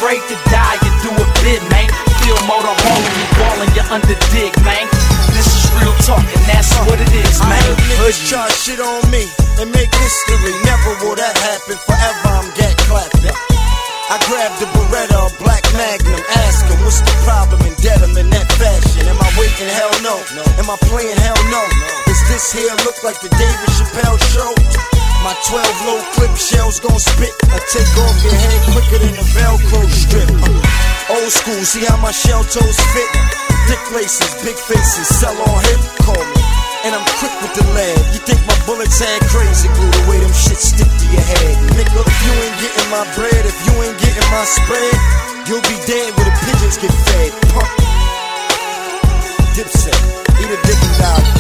afraid to die, you do a bit, man. Feel more the hole when you ballin', you under dig, man. This is real talk, and that's what it is, man. I heard niggas try shit on me and make history. Never will that happen. Forever I'm get clapped at. I grabbed the Beretta, a black Magnum. Ask him what's the problem and dead him in that fashion. Am I waiting? Hell no. Am I playing? Hell no. Does this here look like the David Chappelle show? My 12 low clip shells gon' spit. I take off your head quicker than a Velcro strip. Old school, see how my shell toes fit? Thick laces, big faces, sell on hip, call me. And I'm quick with the lead. You think my bullets had crazy glue, the way them shit stick to your head. Nigga, if you ain't getting my bread, if you ain't getting my spread, you'll be dead where the pigeons get fed. Pump. Dipset, eat a dick and die.